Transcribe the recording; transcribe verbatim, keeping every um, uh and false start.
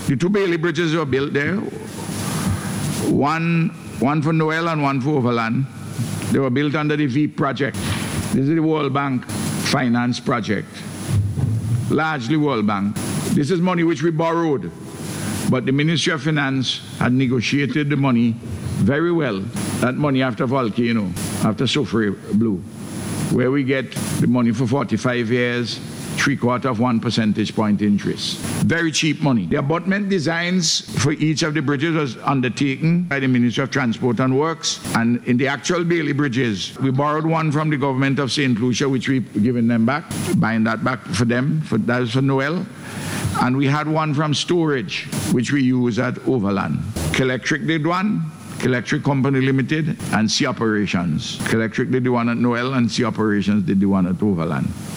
The two Bailey bridges were built there, one, one for Noel and one for Overland. They were built under the V project. This is the World Bank finance project, largely World Bank. This is money which we borrowed, but the Ministry of Finance had negotiated the money very well. That money after Volcano, after Sofre Blue, where we get the money for forty-five years, three quarter of one percentage point interest. Very cheap money. The abutment designs for each of the bridges was undertaken by the Ministry of Transport and Works. And in the actual Bailey bridges, we borrowed one from the government of Saint Lucia, which we've given them back, buying that back for them, for, that was for Noel. And we had one from storage, which we use at Overland. Electric did one, Electric Company Limited, and Sea Operations. Electric did the one at Noel, and Sea Operations did the one at Overland.